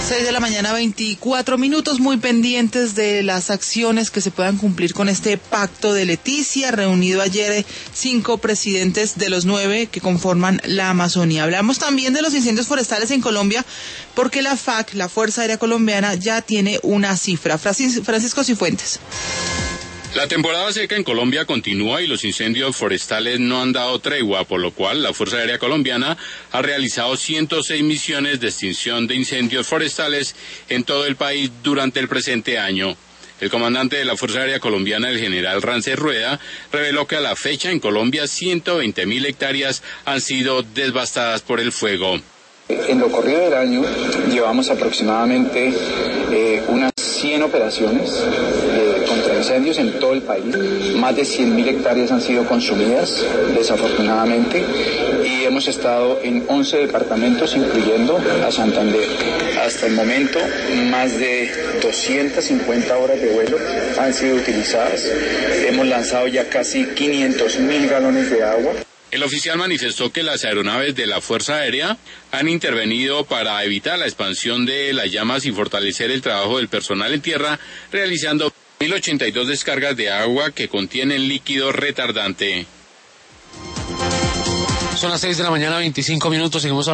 6 de la mañana, 24 minutos, muy pendientes de las acciones que se puedan cumplir con este pacto de Leticia, reunido ayer 5 presidentes de los 9 que conforman la Amazonía. Hablamos también de los incendios forestales en Colombia, porque la FAC, la Fuerza Aérea Colombiana, ya tiene una cifra. Francisco Cifuentes. La temporada seca en Colombia continúa y los incendios forestales no han dado tregua, por lo cual la Fuerza Aérea Colombiana ha realizado 106 misiones de extinción de incendios forestales en todo el país durante el presente año. El comandante de la Fuerza Aérea Colombiana, el general Rance Rueda, reveló que a la fecha en Colombia 120.000 hectáreas han sido devastadas por el fuego. En lo corrido del año llevamos aproximadamente unas 100 operaciones contra incendios en todo el país. Más de 100.000 hectáreas han sido consumidas, desafortunadamente, y hemos estado en 11 departamentos, incluyendo a Santander. Hasta el momento, más de 250 horas de vuelo han sido utilizadas. Hemos lanzado ya casi 500.000 galones de agua. El oficial manifestó que las aeronaves de la Fuerza Aérea han intervenido para evitar la expansión de las llamas y fortalecer el trabajo del personal en tierra, realizando 1.082 descargas de agua que contienen líquido retardante. Son las 6 de la mañana, 25 minutos, seguimos hablando.